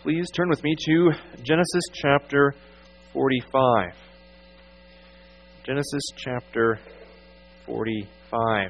Please turn with me to Genesis chapter 45. Genesis chapter 45.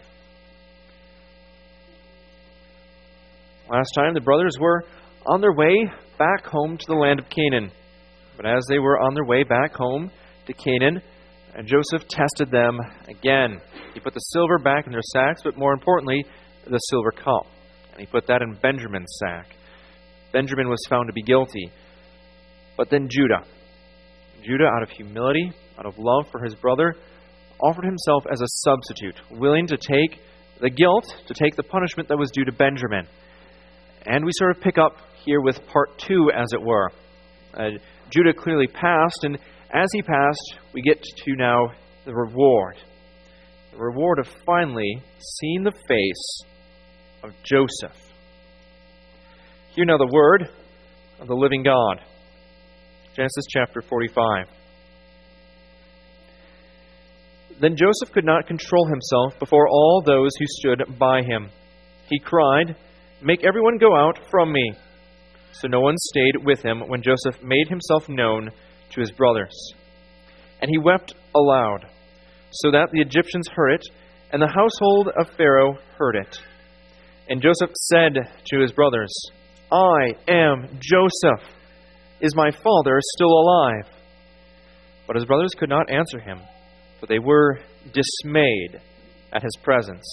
Last time, the brothers were on their way back home to the land of Canaan. But as they were on their way back home to Canaan, Joseph tested them again. He put the silver back in their sacks, but more importantly, the silver cup. And he put that in Benjamin's sack. Benjamin was found to be guilty. But then Judah, out of humility, out of love for his brother, offered himself as a substitute, willing to take the guilt, to take the punishment that was due to Benjamin. And we sort of pick up here with part 2, as it were. Judah clearly passed, and as he passed, we get to now the reward. The reward of finally seeing the face of Joseph. Hear now the word of the living God. Genesis chapter 45. Then Joseph could not control himself before all those who stood by him. He cried, "Make everyone go out from me." So no one stayed with him when Joseph made himself known to his brothers. And he wept aloud, so that the Egyptians heard it, and the household of Pharaoh heard it. And Joseph said to his brothers, "I am Joseph. Is my father still alive?" But his brothers could not answer him, for they were dismayed at his presence.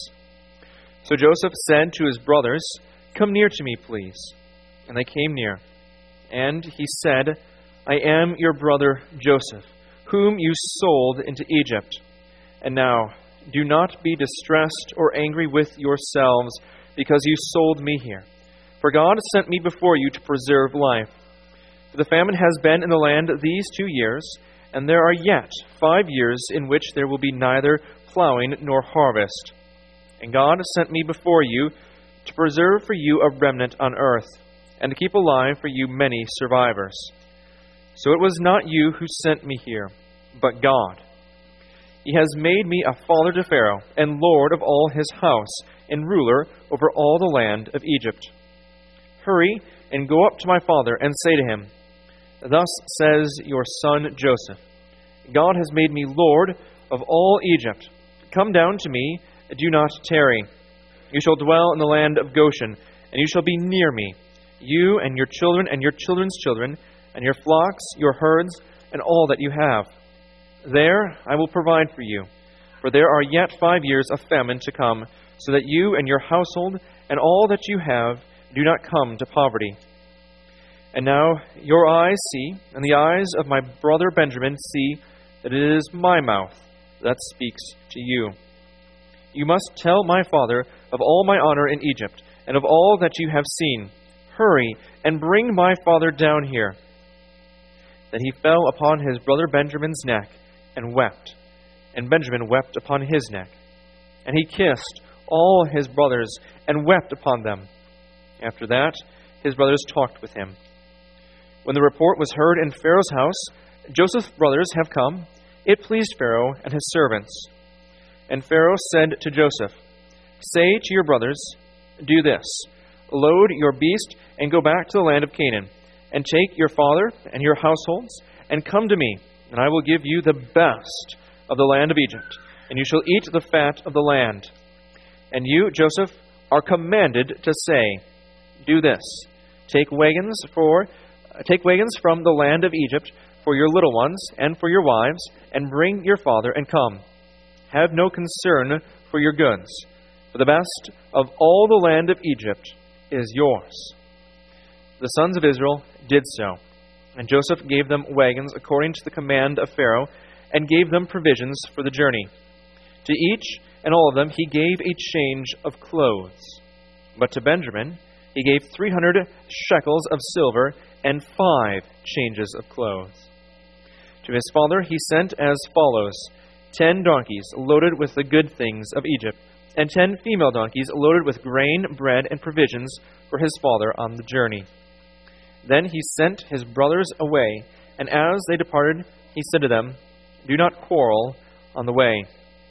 So Joseph said to his brothers, "Come near to me, please." And they came near. And he said, "I am your brother Joseph, whom you sold into Egypt. And now, do not be distressed or angry with yourselves, because you sold me here. For God sent me before you to preserve life. For the famine has been in the land these 2 years, and there are yet 5 years in which there will be neither plowing nor harvest. And God sent me before you to preserve for you a remnant on earth, and to keep alive for you many survivors. So it was not you who sent me here, but God. He has made me a father to Pharaoh, and lord of all his house, and ruler over all the land of Egypt. Hurry and go up to my father and say to him, 'Thus says your son Joseph, God has made me lord of all Egypt. Come down to me, do not tarry. You shall dwell in the land of Goshen, and you shall be near me, you and your children and your children's children, and your flocks, your herds, and all that you have. There I will provide for you, for there are yet 5 years of famine to come, so that you and your household and all that you have do not come to poverty. And now your eyes see, and the eyes of my brother Benjamin see, that it is my mouth that speaks to you. You must tell my father of all my honor in Egypt, and of all that you have seen. Hurry and bring my father down here." Then he fell upon his brother Benjamin's neck and wept, and Benjamin wept upon his neck. And he kissed all his brothers and wept upon them. After that, his brothers talked with him. When the report was heard in Pharaoh's house, "Joseph's brothers have come," it pleased Pharaoh and his servants. And Pharaoh said to Joseph, "Say to your brothers, 'Do this, load your beast and go back to the land of Canaan, and take your father and your households, and come to me, and I will give you the best of the land of Egypt, and you shall eat the fat of the land.' And you, Joseph, are commanded to say, 'Do this, take wagons from the land of Egypt for your little ones and for your wives, and bring your father and come. Have no concern for your goods, for the best of all the land of Egypt is yours.' The sons of Israel did so, and Joseph gave them wagons according to the command of Pharaoh, and gave them provisions for the journey. To each and all of them he gave a change of clothes. But to Benjamin he gave 300 shekels of silver and 5 changes of clothes. To his father he sent as follows: 10 donkeys loaded with the good things of Egypt, and 10 female donkeys loaded with grain, bread, and provisions for his father on the journey. Then he sent his brothers away, and as they departed, he said to them, 'Do not quarrel on the way.'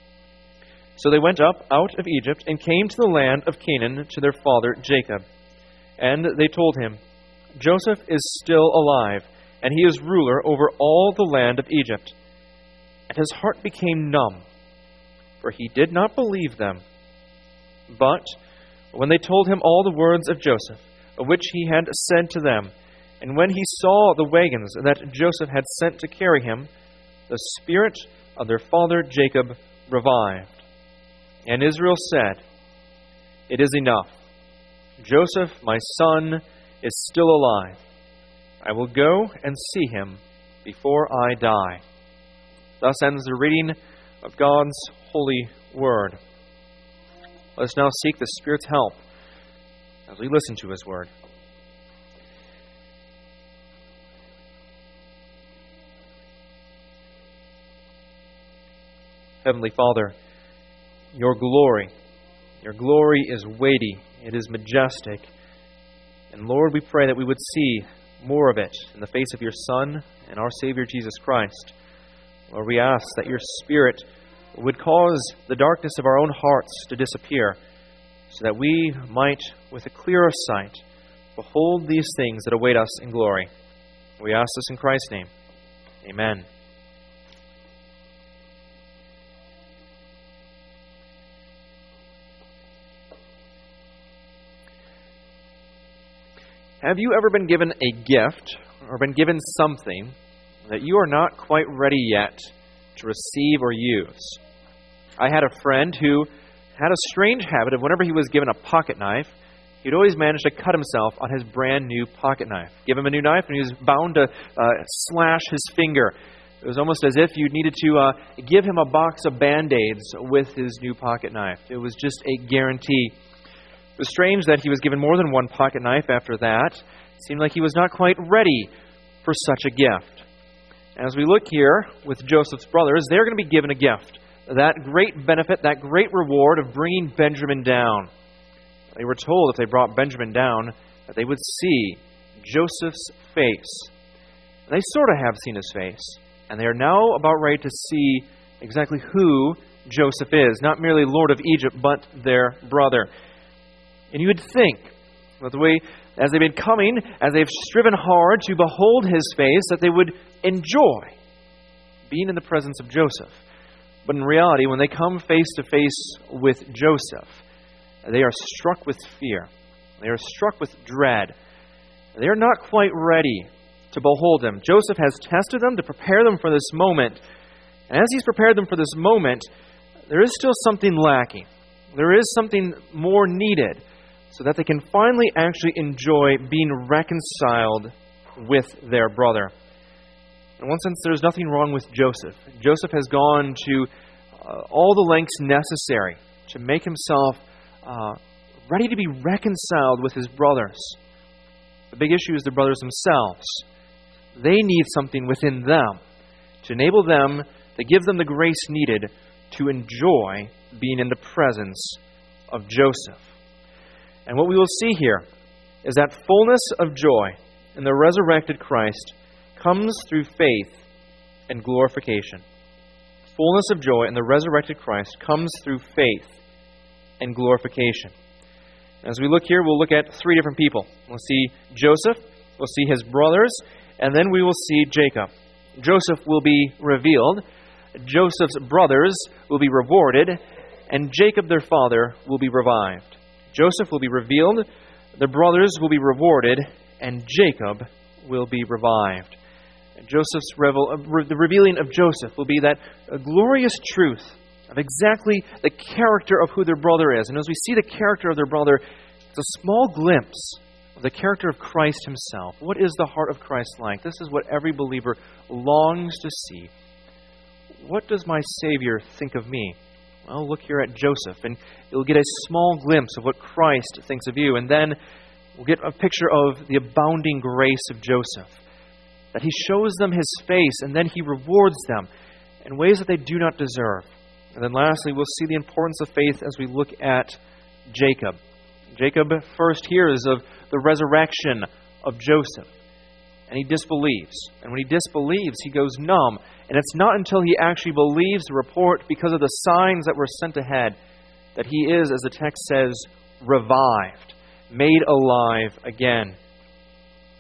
So they went up out of Egypt and came to the land of Canaan to their father Jacob. And they told him, Joseph is still alive, and he is ruler over all the land of Egypt. And his heart became numb, for he did not believe them. But when they told him all the words of Joseph, which he had said to them, and when he saw the wagons that Joseph had sent to carry him, the spirit of their father Jacob revived. And Israel said, "It is enough. Joseph, my son, is still alive. I will go and see him before I die." Thus ends the reading of God's holy word. Let us now seek the Spirit's help as we listen to His word. Heavenly Father, your glory is weighty, it is majestic. And Lord, we pray that we would see more of it in the face of your Son and our Savior Jesus Christ. Lord, we ask that your Spirit would cause the darkness of our own hearts to disappear, so that we might, with a clearer sight, behold these things that await us in glory. We ask this in Christ's name. Amen. Have you ever been given a gift or been given something that you are not quite ready yet to receive or use? I had a friend who had a strange habit of whenever he was given a pocket knife, he'd always manage to cut himself on his brand new pocket knife. Give him a new knife and he was bound to slash his finger. It was almost as if you needed to give him a box of Band-Aids with his new pocket knife. It was just a guarantee. It was strange that he was given more than one pocket knife after that. It seemed like he was not quite ready for such a gift. As we look here with Joseph's brothers, they're going to be given a gift. That great benefit, that great reward of bringing Benjamin down. They were told if they brought Benjamin down that they would see Joseph's face. And they sort of have seen his face. And they are now about ready to see exactly who Joseph is. Not merely Lord of Egypt, but their brother. And you would think, that the way, as they've been coming, as they've striven hard to behold his face, that they would enjoy being in the presence of Joseph. But in reality, when they come face to face with Joseph, they are struck with fear. They are struck with dread. They are not quite ready to behold him. Joseph has tested them to prepare them for this moment. And as he's prepared them for this moment, there is still something lacking. There is something more needed so that they can finally actually enjoy being reconciled with their brother. In one sense, there's nothing wrong with Joseph. Joseph has gone to all the lengths necessary to make himself ready to be reconciled with his brothers. The big issue is the brothers themselves. They need something within them to enable them, to give them the grace needed to enjoy being in the presence of Joseph. And what we will see here is that fullness of joy in the resurrected Christ comes through faith and glorification. Fullness of joy in the resurrected Christ comes through faith and glorification. As we look here, we'll look at three different people. We'll see Joseph, we'll see his brothers, and then we will see Jacob. Joseph will be revealed, Joseph's brothers will be rewarded, and Jacob, their father, will be revived. Joseph will be revealed, the brothers will be rewarded, and Jacob will be revived. The revealing of Joseph will be that glorious truth of exactly the character of who their brother is. And as we see the character of their brother, it's a small glimpse of the character of Christ himself. What is the heart of Christ like? This is what every believer longs to see. What does my Savior think of me? Well, look here at Joseph, and you'll get a small glimpse of what Christ thinks of you. And then we'll get a picture of the abounding grace of Joseph, that he shows them his face, and then he rewards them in ways that they do not deserve. And then lastly, we'll see the importance of faith as we look at Jacob. Jacob first hears of the resurrection of Joseph, and he disbelieves. And when he disbelieves, he goes numb. And it's not until he actually believes the report, because of the signs that were sent ahead, that he is, as the text says, revived, made alive again.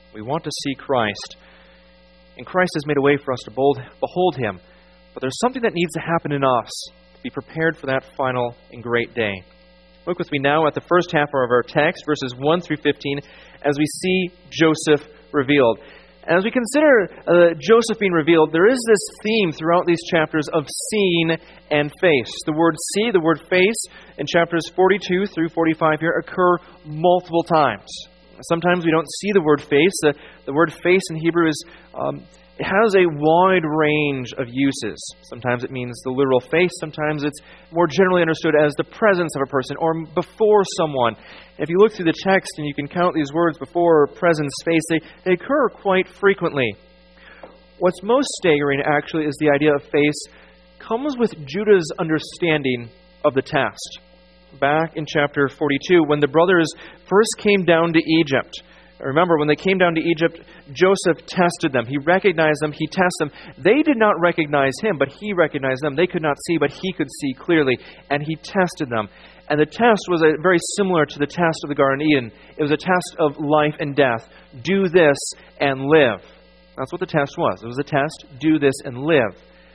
We want to see Christ. And Christ has made a way for us to behold Him. But there's something that needs to happen in us to be prepared for that final and great day. Look with me now at the first half of our text, verses 1 through 15, as we see Joseph revealed. As we consider Joseph being revealed, there is this theme throughout these chapters of seeing and face. The word see, the word face, in chapters 42 through 45 here occur multiple times. Sometimes we don't see the word face. The word face in Hebrew it has a wide range of uses. Sometimes it means the literal face. Sometimes it's more generally understood as the presence of a person or before someone. If you look through the text and you can count these words before, presence, face, they occur quite frequently. What's most staggering, actually, is the idea of face comes with Judah's understanding of the test. Back in chapter 42, when the brothers first came down to Egypt, remember, when they came down to Egypt, Joseph tested them. He recognized them. He tested them. They did not recognize him, but he recognized them. They could not see, but he could see clearly. And he tested them. And the test was very similar to the test of the Garden of Eden. It was a test of life and death. Do this and live. That's what the test was. It was a test, do this and live.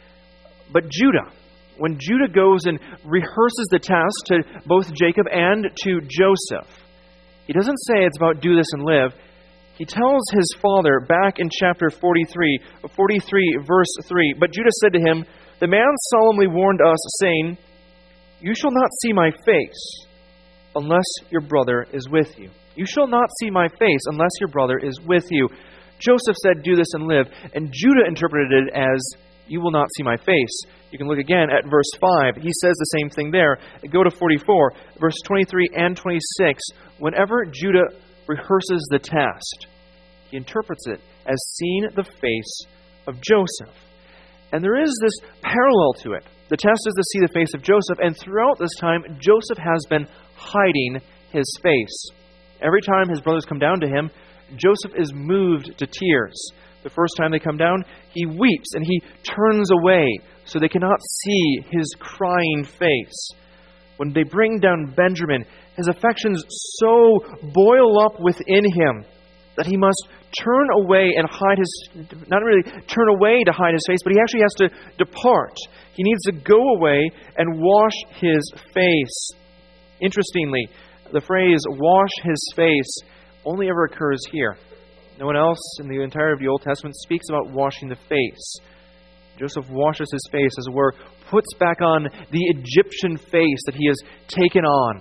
But Judah, when Judah goes and rehearses the test to both Jacob and to Joseph, he doesn't say it's about do this and live. He tells his father back in chapter 43 verse 3, "But Judah said to him, the man solemnly warned us, saying, you shall not see my face unless your brother is with you. You shall not see my face unless your brother is with you." Joseph said, do this and live. And Judah interpreted it as, you will not see my face. You can look again at verse 5. He says the same thing there. Go to 44, verse 23 and 26. Whenever Judah rehearses the test, he interprets it as seeing the face of Joseph. And there is this parallel to it. The test is to see the face of Joseph, and throughout this time, Joseph has been hiding his face. Every time his brothers come down to him, Joseph is moved to tears. The first time they come down, he weeps and he turns away so they cannot see his crying face. When they bring down Benjamin, his affections so boil up within him that he must turn away and hide not really turn away to hide his face, but he actually has to depart. He needs to go away and wash his face. Interestingly, the phrase wash his face only ever occurs here. No one else in the entirety of the Old Testament speaks about washing the face. Joseph washes his face, as it were, puts back on the Egyptian face that he has taken on.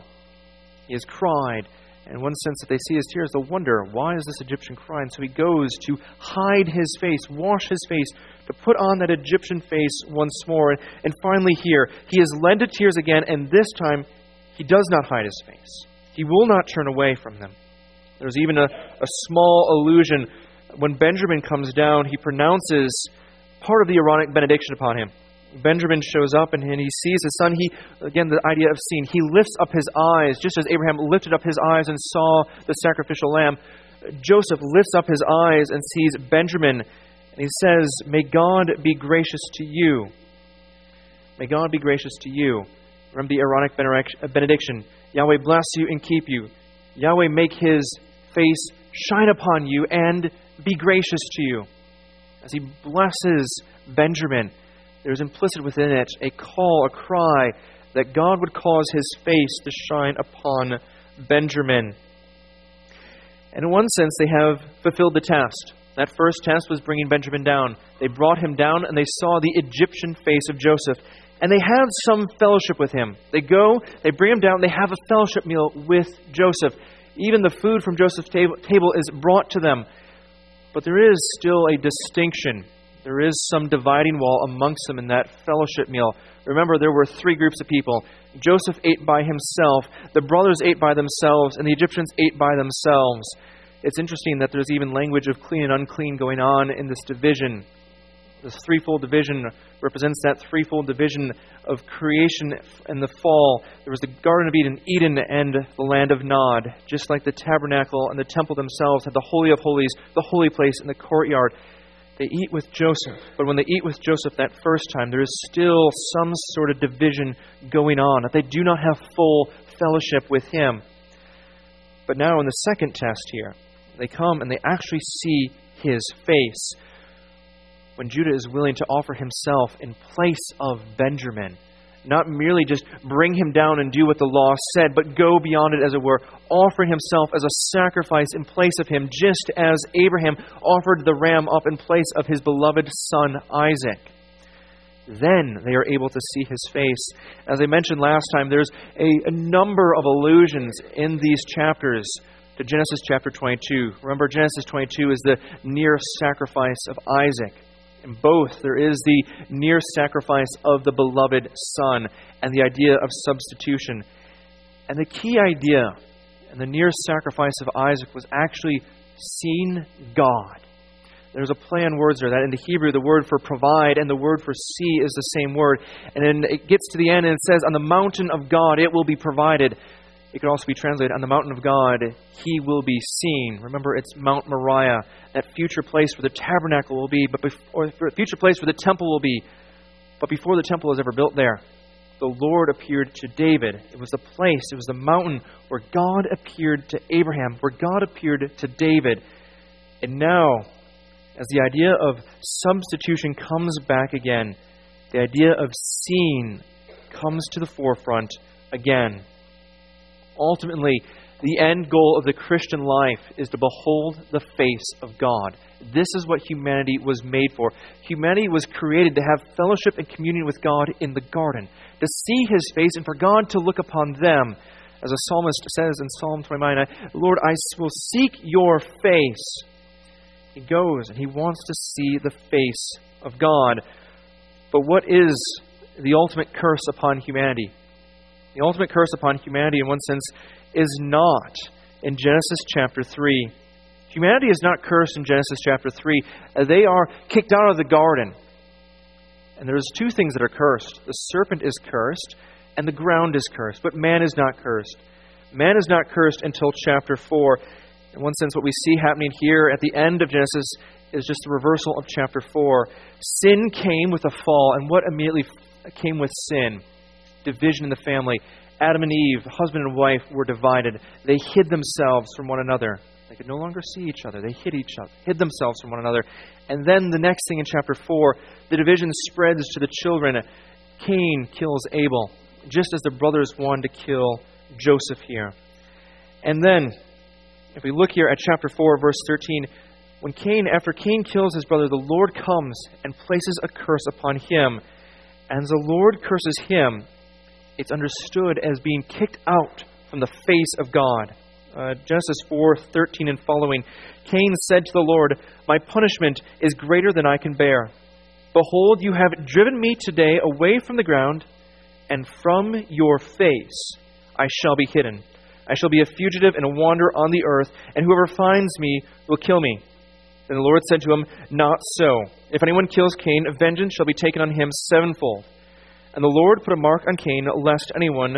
He has cried. And in one sense, that they see his tears, they'll wonder, why is this Egyptian crying? So he goes to hide his face, wash his face, to put on that Egyptian face once more. And finally here, he is led to tears again, and this time, he does not hide his face. He will not turn away from them. There's even a small allusion. When Benjamin comes down, he pronounces part of the Aaronic benediction upon him. Benjamin shows up and he sees his son. Again, the idea of seeing. He lifts up his eyes, just as Abraham lifted up his eyes and saw the sacrificial lamb. Joseph lifts up his eyes and sees Benjamin, and he says, "May God be gracious to you. May God be gracious to you." Remember the Aaronic benediction. Yahweh bless you and keep you. Yahweh make His face shine upon you and be gracious to you. As he blesses Benjamin, there's implicit within it a call, a cry, that God would cause His face to shine upon Benjamin. And in one sense, they have fulfilled the test. That first test was bringing Benjamin down. They brought him down and they saw the Egyptian face of Joseph. And they had some fellowship with him. They go, they bring him down, they have a fellowship meal with Joseph. Even the food from Joseph's table is brought to them. But there is still a distinction. There is some dividing wall amongst them in that fellowship meal. Remember, there were three groups of people. Joseph ate by himself, the brothers ate by themselves, and the Egyptians ate by themselves. It's interesting that there's even language of clean and unclean going on in this division. This threefold division represents that threefold division of creation and the fall. There was the Garden of Eden, and the land of Nod. Just like the tabernacle and the temple themselves had the Holy of Holies, the holy place, and the courtyard. They eat with Joseph. But when they eat with Joseph that first time, there is still some sort of division going on. That they do not have full fellowship with him. But now in the second test here, They come and they actually see his face. When Judah is willing to offer himself in place of Benjamin, not merely just bring him down and do what the law said, but go beyond it, as it were, offering himself as a sacrifice in place of him, just as Abraham offered the ram up in place of his beloved son Isaac. Then they are able to see his face. As I mentioned last time, there's a number of allusions in these chapters to Genesis chapter 22. Remember, Genesis 22 is the near sacrifice of Isaac. In both, there is the near sacrifice of the beloved son and the idea of substitution. And the key idea in the near sacrifice of Isaac was actually seeing God. There's a play on words there, that in the Hebrew, the word for provide and the word for see is the same word. And then it gets to the end and it says, on the mountain of God it will be provided. It could also be translated, on the mountain of God he will be seen. Remember, it's Mount Moriah, that future place where the tabernacle will be, or the future place where the temple will be. But before the temple was ever built there, the Lord appeared to David. It was the place, it was the mountain where God appeared to Abraham, where God appeared to David. And now, as the idea of substitution comes back again, the idea of seeing comes to the forefront again. Ultimately, the end goal of the Christian life is to behold the face of God. This is what humanity was made for. Humanity was created to have fellowship and communion with God in the garden, to see his face and for God to look upon them. As a psalmist says in Psalm 29, Lord, I will seek your face. He goes and he wants to see the face of God. But what is the ultimate curse upon humanity? The ultimate curse upon humanity, in one sense, is not in Genesis chapter 3. Humanity is not cursed in Genesis chapter 3. They are kicked out of the garden. And there's two things that are cursed. The serpent is cursed, and the ground is cursed. But man is not cursed. Man is not cursed until chapter 4. In one sense, what we see happening here at the end of Genesis is just the reversal of chapter 4. Sin came with a fall, and what immediately came with sin? Division in the family. Adam and Eve, husband and wife, were divided. They hid themselves from one another. They could no longer see each other. They hid themselves from one another. And then the next thing in chapter 4, the division spreads to the children. Cain kills Abel, just as the brothers wanted to kill Joseph here. And then, if we look here at chapter 4, verse 13, after Cain kills his brother, the Lord comes and places a curse upon him. And as the Lord curses him, it's understood as being kicked out from the face of God. Genesis 4:13 and following, Cain said to the Lord, my punishment is greater than I can bear. Behold, you have driven me today away from the ground, and from your face I shall be hidden. I shall be a fugitive and a wanderer on the earth, and whoever finds me will kill me. Then the Lord said to him, not so. If anyone kills Cain, vengeance shall be taken on him sevenfold. And the Lord put a mark on Cain, lest anyone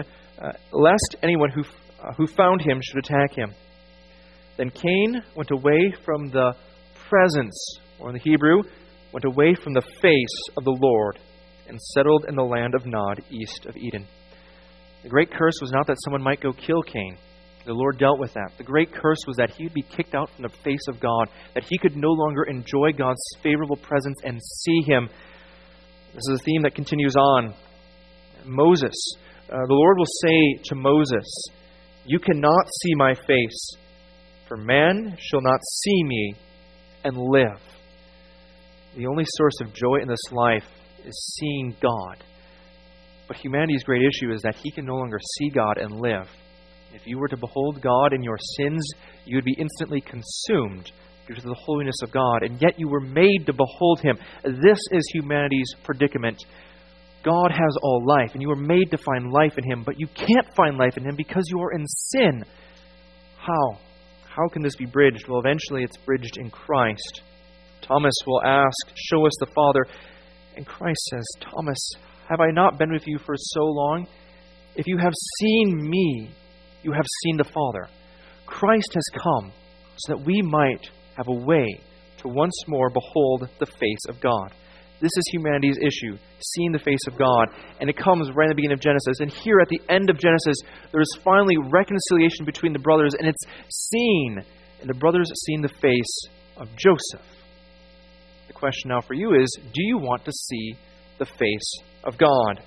who found him should attack him. Then Cain went away from the presence, or in the Hebrew, went away from the face of the Lord, and settled in the land of Nod, east of Eden. The great curse was not that someone might go kill Cain. The Lord dealt with that. The great curse was that he would be kicked out from the face of God, that he could no longer enjoy God's favorable presence and see him. This is a theme that continues on. Moses, the Lord will say to Moses, you cannot see my face, for man shall not see me and live. The only source of joy in this life is seeing God. But humanity's great issue is that he can no longer see God and live. If you were to behold God in your sins, you would be instantly consumed due to the holiness of God, and yet you were made to behold him. This is humanity's predicament. God has all life, and you were made to find life in him, but you can't find life in him because you are in sin. How? How can this be bridged? Well, eventually it's bridged in Christ. Thomas will ask, show us the Father. And Christ says, Thomas, have I not been with you for so long? If you have seen me, you have seen the Father. Christ has come so that we might have a way to once more behold the face of God. This is humanity's issue, seeing the face of God. And it comes right in the beginning of Genesis. And here at the end of Genesis, there is finally reconciliation between the brothers. And it's seen and the brothers seen the face of Joseph. The question now for you is, do you want to see the face of God?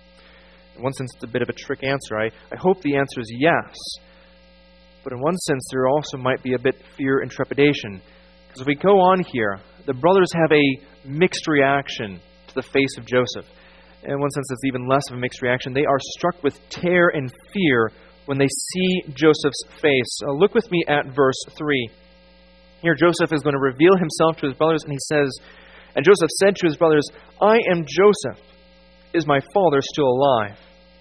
In one sense, it's a bit of a trick answer. I hope the answer is yes. But in one sense, there also might be a bit fear and trepidation. Because if we go on here, the brothers have a mixed reaction to the face of Joseph. In one sense, it's even less of a mixed reaction. They are struck with terror and fear when they see Joseph's face. Look with me at verse 3. Here Joseph is going to reveal himself to his brothers, and he says, "And Joseph said to his brothers, 'I am Joseph. Is my father still alive?'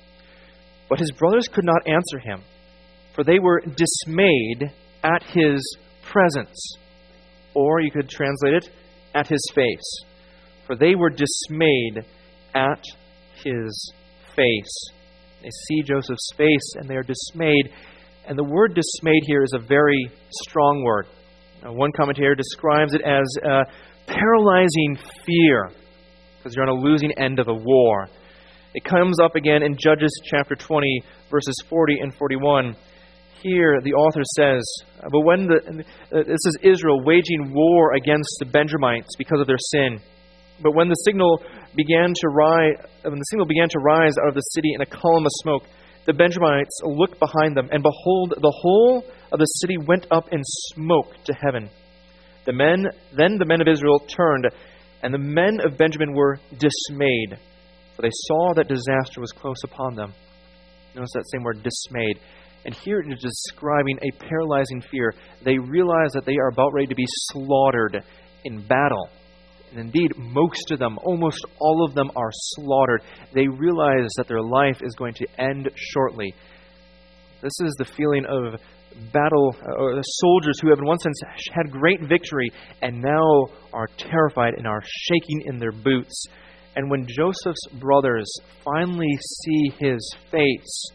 But his brothers could not answer him, for they were dismayed at his presence." Or you could translate it, at his face. For they were dismayed at his face. They see Joseph's face and they are dismayed. And the word dismayed here is a very strong word. One commentator describes it as a paralyzing fear, because you're on a losing end of a war. It comes up again in Judges chapter 20, verses 40 and 41. Here the author says, "But when this is Israel waging war against the Benjamites because of their sin. But when the signal began to rise out of the city in a column of smoke, the Benjamites looked behind them, and behold, the whole of the city went up in smoke to heaven. Then the men of Israel turned, and the men of Benjamin were dismayed, for they saw that disaster was close upon them." Notice that same word, dismayed. And here it is describing a paralyzing fear. They realize that they are about ready to be slaughtered in battle. And indeed, most of them, almost all of them, are slaughtered. They realize that their life is going to end shortly. This is the feeling of battle, or the soldiers who have in one sense had great victory and now are terrified and are shaking in their boots. And when Joseph's brothers finally see his face,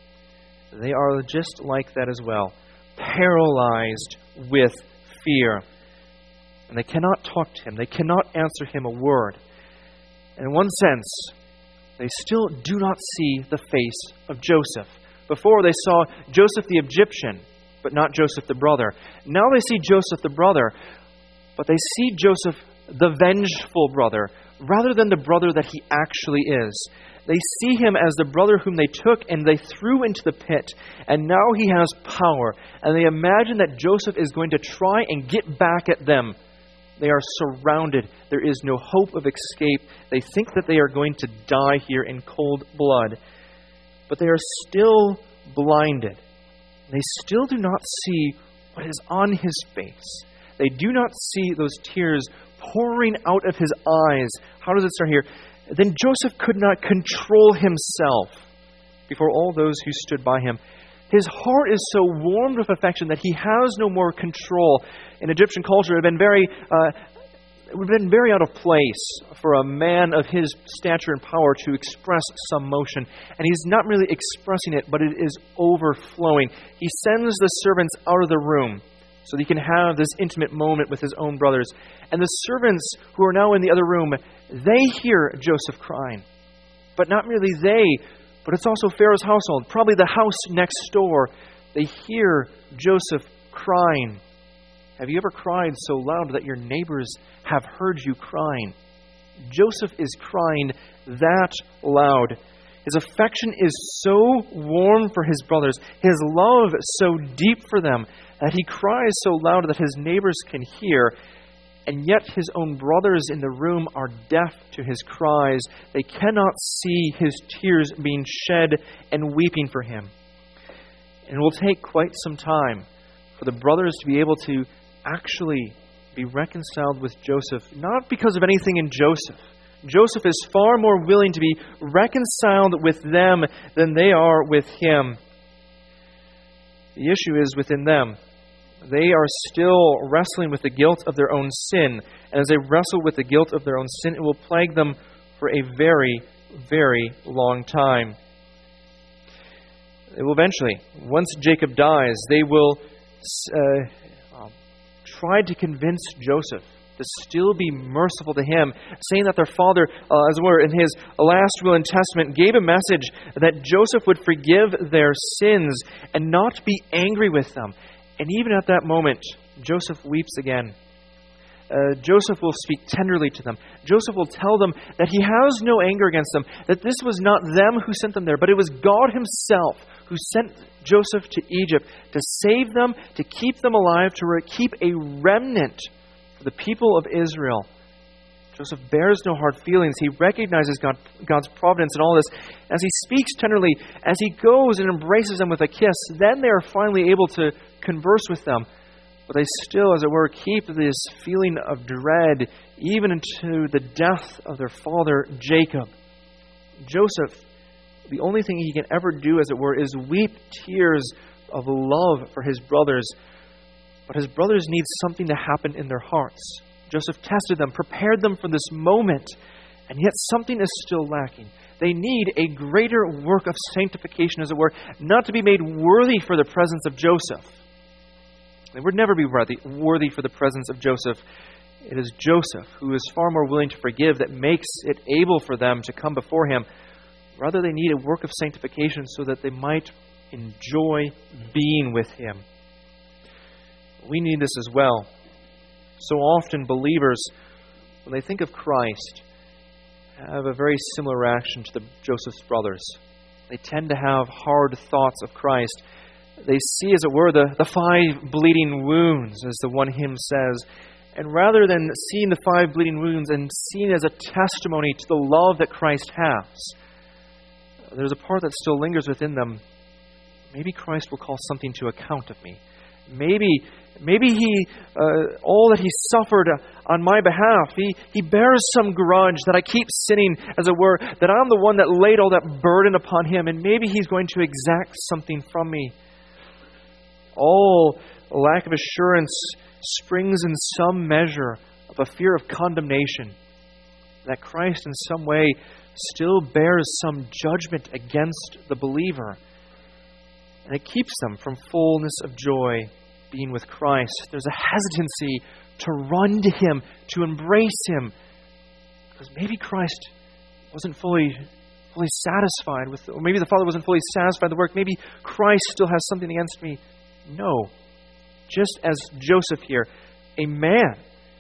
they are just like that as well, paralyzed with fear. And they cannot talk to him. They cannot answer him a word. And in one sense, they still do not see the face of Joseph. Before they saw Joseph the Egyptian, but not Joseph the brother. Now they see Joseph the brother, but they see Joseph the vengeful brother, rather than the brother that he actually is. They see him as the brother whom they took and they threw into the pit, and now he has power. And they imagine that Joseph is going to try and get back at them. They are surrounded. There is no hope of escape. They think that they are going to die here in cold blood. But they are still blinded. They still do not see what is on his face. They do not see those tears pouring out of his eyes. How does it start here? Then Joseph could not control himself before all those who stood by him. His heart is so warmed with affection that he has no more control. In Egyptian culture, it would have been very out of place for a man of his stature and power to express some motion. And he's not really expressing it, but it is overflowing. He sends the servants out of the room so that he can have this intimate moment with his own brothers. And the servants who are now in the other room, they hear Joseph crying. But not merely they, but it's also Pharaoh's household, probably the house next door. They hear Joseph crying. Have you ever cried so loud that your neighbors have heard you crying? Joseph is crying that loud. His affection is so warm for his brothers, his love so deep for them, that he cries so loud that his neighbors can hear. And yet his own brothers in the room are deaf to his cries. They cannot see his tears being shed and weeping for him. And it will take quite some time for the brothers to be able to actually be reconciled with Joseph, not because of anything in Joseph. Joseph is far more willing to be reconciled with them than they are with him. The issue is within them. They are still wrestling with the guilt of their own sin. And as they wrestle with the guilt of their own sin, it will plague them for a very, very long time. It will eventually, once Jacob dies, they will try to convince Joseph to still be merciful to him, saying that their father, as it were, in his last will and testament, gave a message that Joseph would forgive their sins and not be angry with them. And even at that moment, Joseph weeps again. Joseph will speak tenderly to them. Joseph will tell them that he has no anger against them, that this was not them who sent them there, but it was God himself who sent Joseph to Egypt to save them, to keep them alive, to keep a remnant for the people of Israel. Joseph bears no hard feelings. He recognizes God's providence in all this. As he speaks tenderly, as he goes and embraces them with a kiss, then they are finally able to converse with them. But they still, as it were, keep this feeling of dread even into the death of their father Jacob. Joseph, the only thing he can ever do, as it were, is weep tears of love for his brothers. But his brothers need something to happen in their hearts. Joseph tested them, prepared them for this moment, and yet something is still lacking. They need a greater work of sanctification, as it were, not to be made worthy for the presence of Joseph. They would never be worthy for the presence of Joseph. It is Joseph who is far more willing to forgive that makes it able for them to come before him. Rather, they need a work of sanctification so that they might enjoy being with him. We need this as well. So often believers, when they think of Christ, have a very similar reaction to Joseph's brothers. They tend to have hard thoughts of Christ. They see, as it were, the 5 bleeding wounds, as the one hymn says. And rather than seeing the 5 bleeding wounds and seeing as a testimony to the love that Christ has, there's a part that still lingers within them. Maybe Christ will call something to account of me. Maybe he, all that he suffered on my behalf, he bears some grudge that I keep sinning, as it were, that I'm the one that laid all that burden upon him, and maybe he's going to exact something from me. All lack of assurance springs in some measure of a fear of condemnation, that Christ in some way still bears some judgment against the believer. And it keeps them from fullness of joy being with Christ. There's a hesitancy to run to him, to embrace him, because maybe Christ wasn't fully satisfied with, or maybe the Father wasn't fully satisfied with the work. Maybe Christ still has something against me. No. Just as Joseph here, a man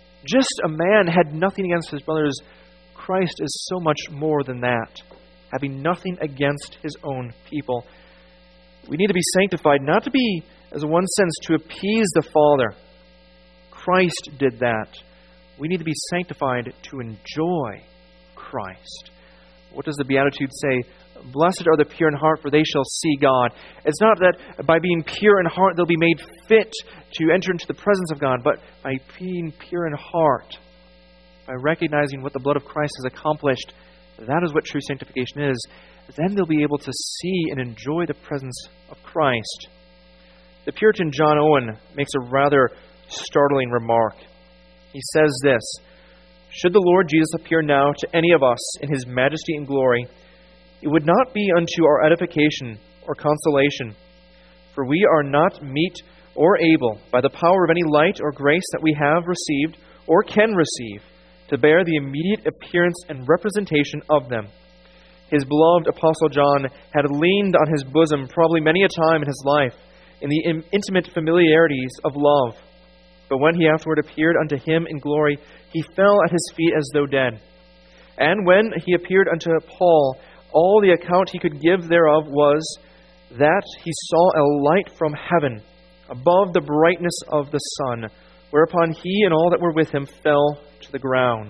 had nothing against his brothers. Christ is so much more than that, having nothing against his own people. We need to be sanctified, not to be, as in one sense, to appease the Father. Christ did that. We need to be sanctified to enjoy Christ. What does the Beatitude say? Blessed are the pure in heart, for they shall see God. It's not that by being pure in heart they'll be made fit to enter into the presence of God, but by being pure in heart, by recognizing what the blood of Christ has accomplished, that is what true sanctification is. Then they'll be able to see and enjoy the presence of Christ. The Puritan John Owen makes a rather startling remark. He says this: "Should the Lord Jesus appear now to any of us in his majesty and glory, it would not be unto our edification or consolation, for we are not meet or able, by the power of any light or grace that we have received or can receive, to bear the immediate appearance and representation of them. His beloved Apostle John had leaned on his bosom probably many a time in his life in the intimate familiarities of love. But when he afterward appeared unto him in glory, he fell at his feet as though dead. And when he appeared unto Paul, all the account he could give thereof was that he saw a light from heaven above the brightness of the sun, whereupon he and all that were with him fell to the ground."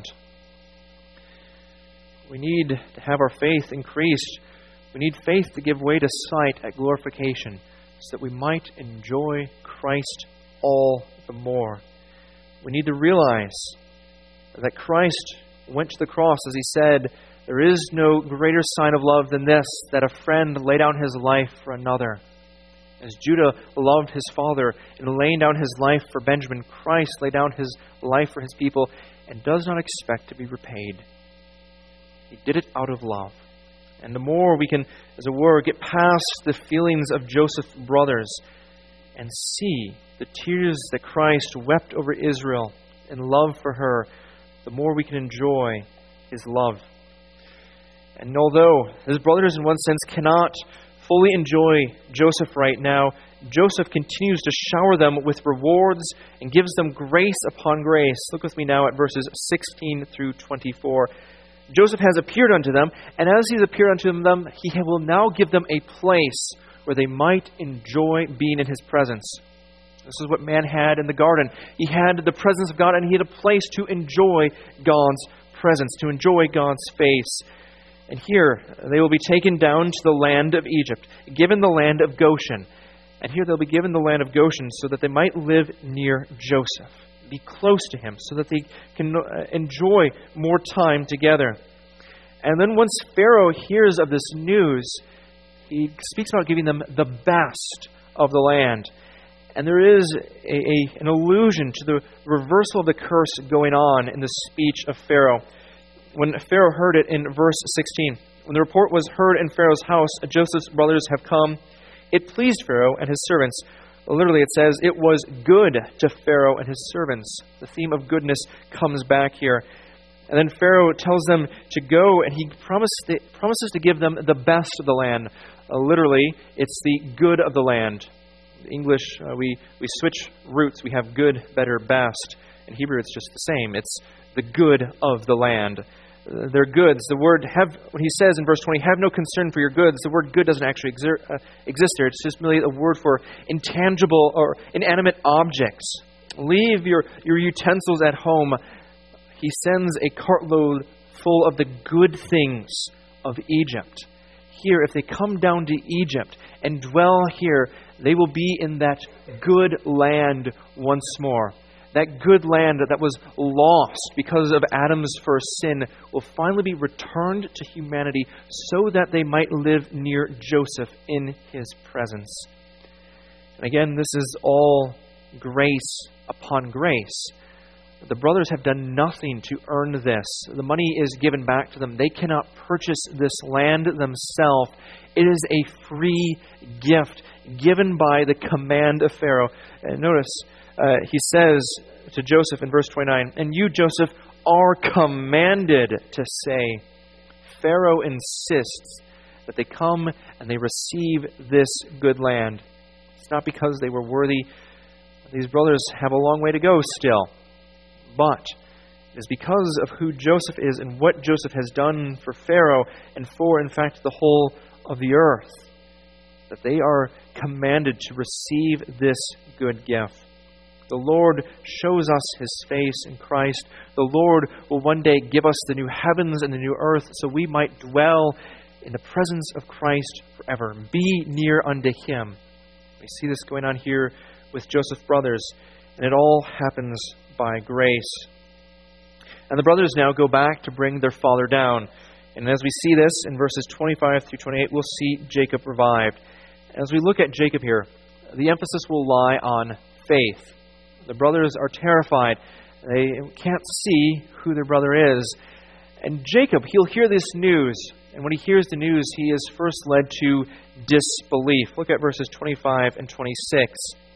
We need to have our faith increased. We need faith to give way to sight at glorification, so that we might enjoy Christ all the more. We need to realize that Christ went to the cross, as he said, "There is no greater sign of love than this, that a friend lay down his life for another." As Judah loved his father in laying down his life for Benjamin, Christ laid down his life for his people and does not expect to be repaid. He did it out of love. And the more we can, as it were, get past the feelings of Joseph's brothers and see the tears that Christ wept over Israel in love for her, the more we can enjoy his love. And although his brothers, in one sense, cannot fully enjoy Joseph right now, Joseph continues to shower them with rewards and gives them grace upon grace. Look with me now at verses 16 through 24. Joseph has appeared unto them, and as he's appeared unto them, he will now give them a place where they might enjoy being in his presence. This is what man had in the garden. He had the presence of God, and he had a place to enjoy God's presence, to enjoy God's face. And here, they will be taken down to the land of Egypt, given the land of Goshen. And here they'll be given the land of Goshen so that they might live near Joseph, be close to him, so that they can enjoy more time together. And then once Pharaoh hears of this news, he speaks about giving them the best of the land. And there is an allusion to the reversal of the curse going on in the speech of Pharaoh. When Pharaoh heard it in verse 16, when the report was heard in Pharaoh's house, Joseph's brothers have come, it pleased Pharaoh and his servants. Literally it says, it was good to Pharaoh and his servants. The theme of goodness comes back here. And then Pharaoh tells them to go, and he promises to give them the best of the land. Literally, it's the good of the land. In English, we switch roots. We have good, better, best. In Hebrew, it's just the same. It's the good of the land. Their goods. The word have, when he says in verse 20, have no concern for your goods, the word good doesn't actually exist there. It's just merely a word for intangible or inanimate objects. Leave your utensils at home. He sends a cartload full of the good things of Egypt. Here, if they come down to Egypt and dwell here, they will be in that good land once more. That good land that was lost because of Adam's first sin will finally be returned to humanity so that they might live near Joseph in his presence. And again, this is all grace upon grace. The brothers have done nothing to earn this. The money is given back to them. They cannot purchase this land themselves. It is a free gift given by the command of Pharaoh. And notice, he says to Joseph in verse 29, and you, Joseph, are commanded to say. Pharaoh insists that they come and they receive this good land. It's not because they were worthy. These brothers have a long way to go still. But it is because of who Joseph is and what Joseph has done for Pharaoh and for, in fact, the whole of the earth, that they are commanded to receive this good gift. The Lord shows us His face in Christ. The Lord will one day give us the new heavens and the new earth so we might dwell in the presence of Christ forever. Be near unto Him. We see this going on here with Joseph's brothers, and it all happens by grace. And the brothers now go back to bring their father down. And as we see this in verses 25 through 28, we'll see Jacob revived. As we look at Jacob here, the emphasis will lie on faith. The brothers are terrified. They can't see who their brother is. And Jacob, he'll hear this news. And when he hears the news, he is first led to disbelief. Look at verses 25 and 26.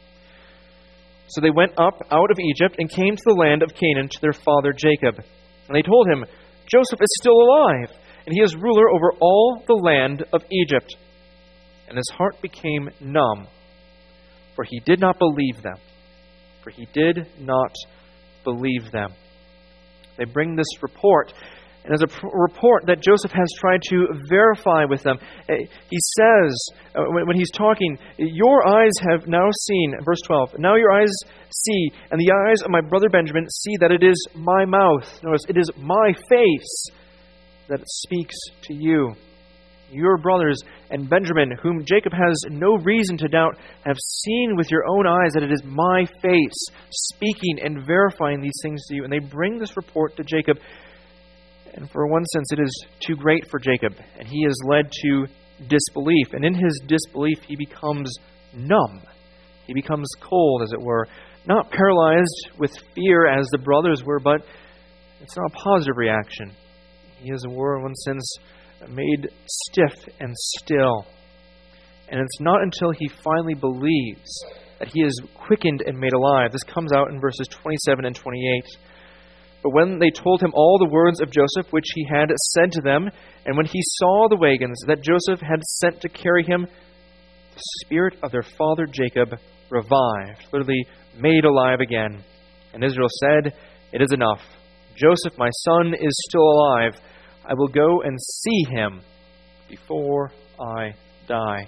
So they went up out of Egypt and came to the land of Canaan to their father Jacob. And they told him, Joseph is still alive, and he is ruler over all the land of Egypt. And his heart became numb, for he did not believe them. For he did not believe them. They bring this report, and as a report that Joseph has tried to verify with them. He says, when he's talking, your eyes have now seen, verse 12, now your eyes see, and the eyes of my brother Benjamin see that it is my mouth. Notice, it is my face that speaks to you. Your brothers and Benjamin, whom Jacob has no reason to doubt, have seen with your own eyes that it is my face speaking and verifying these things to you. And they bring this report to Jacob. And for one sense, it is too great for Jacob. And he is led to disbelief. And in his disbelief, he becomes numb. He becomes cold, as it were. Not paralyzed with fear as the brothers were, but it's not a positive reaction. He is, in one sense, made stiff and still. And it's not until he finally believes that he is quickened and made alive. This comes out in verses 27 and 28. But when they told him all the words of Joseph, which he had said to them, and when he saw the wagons that Joseph had sent to carry him, the spirit of their father Jacob revived, literally made alive again. And Israel said, "It is enough. Joseph, my son, is still alive. I will go and see him before I die."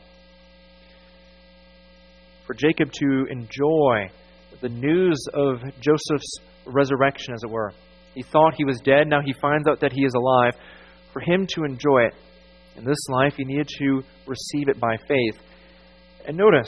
For Jacob to enjoy the news of Joseph's resurrection, as it were. He thought he was dead, now he finds out that he is alive. For him to enjoy it in this life, he needed to receive it by faith. And notice,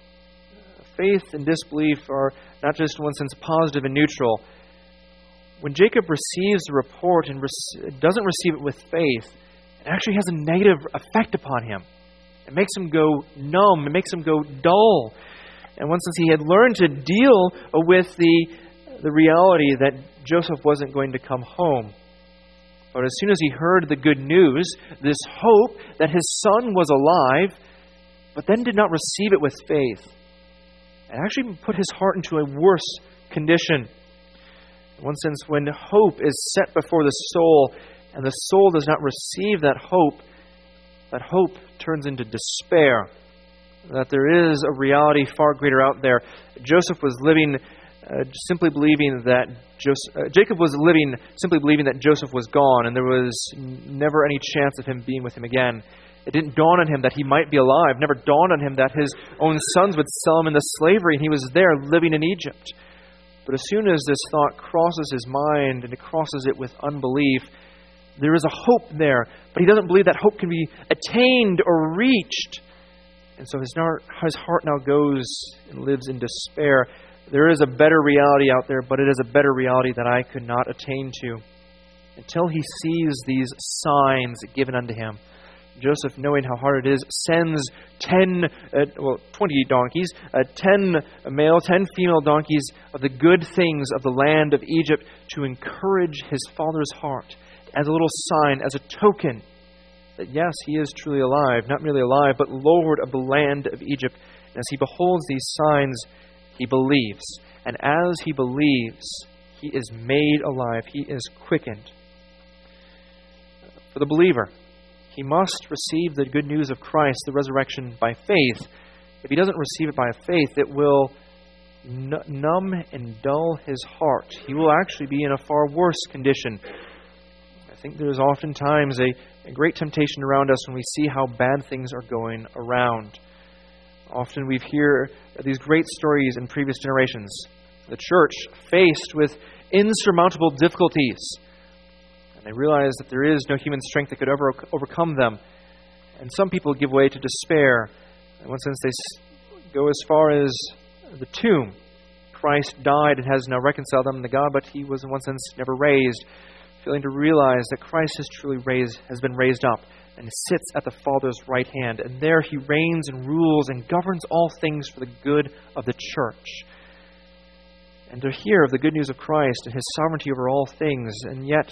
faith and disbelief are not just in one sense positive and neutral. When Jacob receives the report and doesn't receive it with faith, it actually has a negative effect upon him. It makes him go numb. It makes him go dull. In one sense, he had learned to deal with the reality that Joseph wasn't going to come home. But as soon as he heard the good news, this hope that his son was alive, but then did not receive it with faith, it actually put his heart into a worse condition. In one sense, when hope is set before the soul, and the soul does not receive that hope turns into despair. That there is a reality far greater out there. Joseph was living simply believing that Jacob was living simply believing that Joseph was gone, and there was never any chance of him being with him again. It didn't dawn on him that he might be alive. Never dawned on him that his own sons would sell him into slavery, and he was there living in Egypt. But as soon as this thought crosses his mind, and it crosses it with unbelief, there is a hope there, but he doesn't believe that hope can be attained or reached. And so his heart now goes and lives in despair. There is a better reality out there, but it is a better reality that I could not attain to. Until he sees these signs given unto him, Joseph, knowing how hard it is, sends 20 donkeys, 10 male, 10 female donkeys of the good things of the land of Egypt to encourage his father's heart, as a little sign, as a token that yes, he is truly alive, not merely alive, but Lord of the land of Egypt. And as he beholds these signs, he believes. And as he believes, he is made alive. He is quickened. For the believer, he must receive the good news of Christ, the resurrection, by faith. If he doesn't receive it by faith, it will numb and dull his heart. He will actually be in a far worse condition. I think there's oftentimes a great temptation around us when we see how bad things are going around. Often we hear these great stories in previous generations. The church faced with insurmountable difficulties, and they realize that there is no human strength that could ever overcome them. And some people give way to despair. In one sense, they go as far as the tomb. Christ died and has now reconciled them to God, but he was in one sense never raised. Failing to realize that Christ has been raised up and sits at the Father's right hand. And there he reigns and rules and governs all things for the good of the church. And to hear of the good news of Christ and his sovereignty over all things, and yet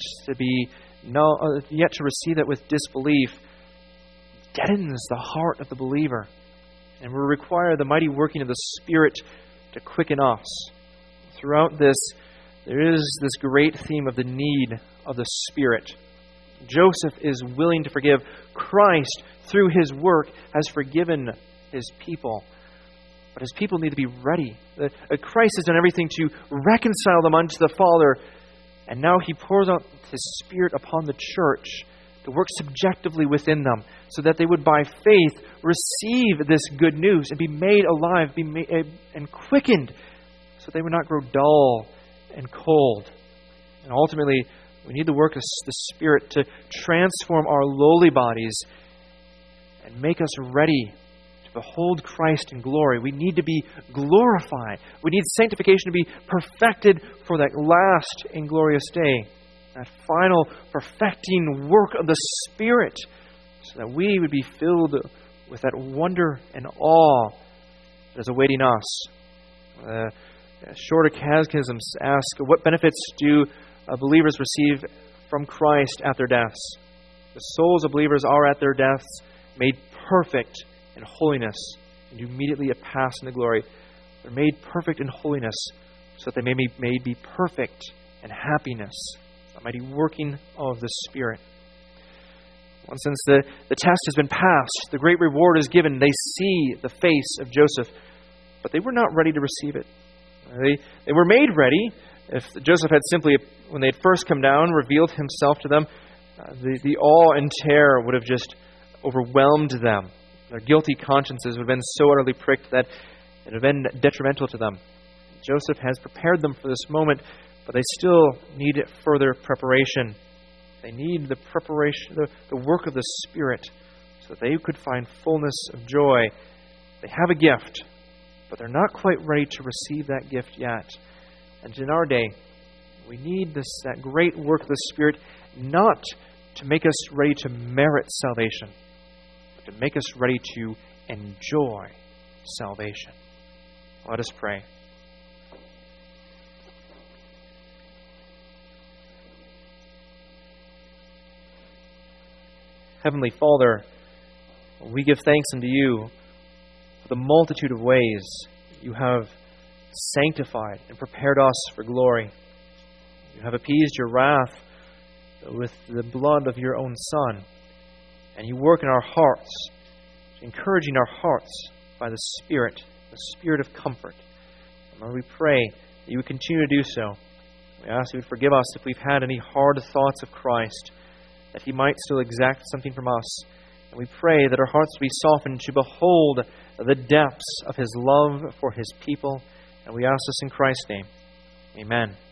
to receive that with disbelief, deadens the heart of the believer. And will require the mighty working of the Spirit to quicken us. Throughout this, there is this great theme of the need of the Spirit. Joseph is willing to forgive. Christ, through his work, has forgiven his people. But his people need to be ready. Christ has done everything to reconcile them unto the Father. And now he pours out his Spirit upon the church to work subjectively within them, so that they would by faith receive this good news and be made alive, and quickened, so they would not grow dull and cold. And ultimately, we need the work of the Spirit to transform our lowly bodies and make us ready to behold Christ in glory. We need to be glorified. We need sanctification to be perfected for that last and glorious day, that final perfecting work of the Spirit, so that we would be filled with that wonder and awe that is awaiting us. Shorter catechisms ask, what benefits do believers receive from Christ at their deaths? The souls of believers are at their deaths made perfect in holiness, and immediately pass into glory. They're made perfect in holiness, so that they may be perfect in happiness, a mighty working of the Spirit. And since the test has been passed, the great reward is given, they see the face of Joseph, but they were not ready to receive it. They were made ready. If Joseph had simply, when they had first come down, revealed himself to them, the awe and terror would have just overwhelmed them. Their guilty consciences would have been so utterly pricked that it would have been detrimental to them. Joseph has prepared them for this moment, but they still need further preparation. They need the preparation, the work of the Spirit, so that they could find fullness of joy. They have a gift, but they're not quite ready to receive that gift yet. And in our day, we need that great work of the Spirit not to make us ready to merit salvation, but to make us ready to enjoy salvation. Let us pray. Heavenly Father, we give thanks unto You for the multitude of ways You have sanctified and prepared us for glory. You have appeased Your wrath with the blood of Your own Son, and You work in our hearts, encouraging our hearts by the Spirit of comfort. And Lord, we pray that You would continue to do so. We ask You would forgive us if we've had any hard thoughts of Christ, that He might still exact something from us. And we pray that our hearts be softened to behold the depths of His love for His people. And we ask this in Christ's name. Amen.